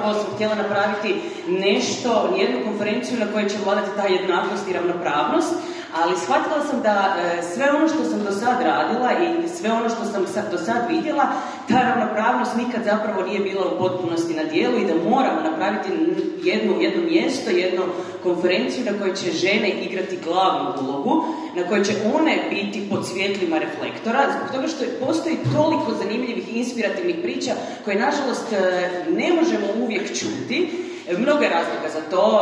zapravo sam htjela napraviti nešto, jednu konferenciju na kojoj će vladati ta jednakost i ravnopravnost, ali shvatila sam da sve ono što sam do sad radila i sve ono što sam do sad vidjela, ta ravnopravnost nikad zapravo nije bila u potpunosti na dijelu i da moramo napraviti jedno mjesto, jednu konferenciju na kojoj će žene igrati glavnu ulogu, na kojoj će one biti pod svjetlima reflektora, zbog toga što postoji toliko zanimljivih, inspirativnih priča koje, nažalost, ne možemo uvijek čuti. Mnogo je razloga za to,